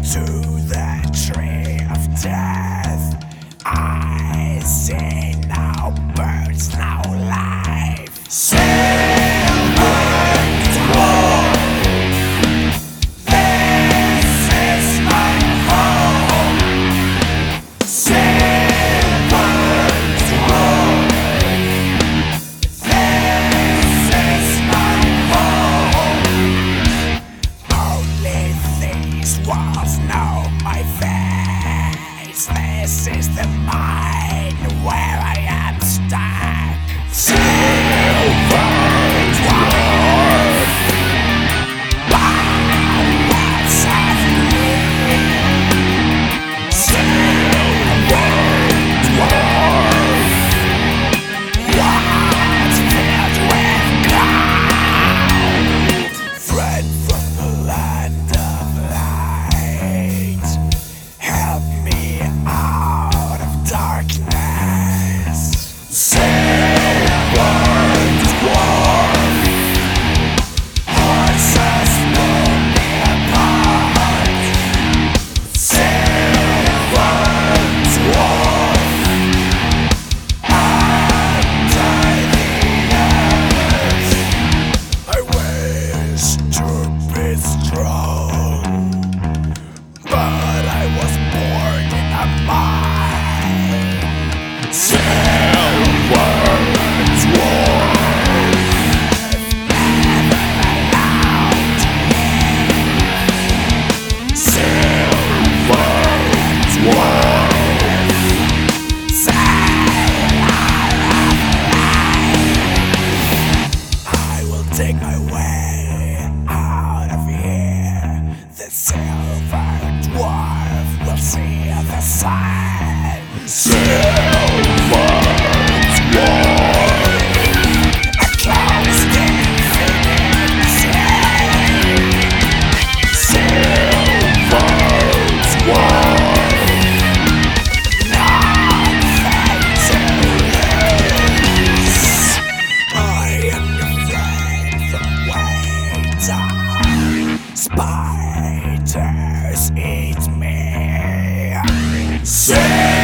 to the tree of death. I see no birds, no life. Silver dwarf, this is my home. Silver dwarf, this is my home. Only these walls know my face. This is the mine where I am stuck. Silver dwarf, powers of me. Silver dwarf, what's filled with gold. Friend from the land of light, help me out of darkness. Silver dwarf, horses pull me apart. Silver dwarf, under the earth. I wish to be strong, but I was born in a mine. Silver dwarf, never allowed to live. Silver dwarf, sailor of life. I will take my way out of here. The silver dwarf will see the sun. Silver dwarf, a closed infinity. Silver dwarf, nothing to lose. I am your friend from way down. Spiders eat me.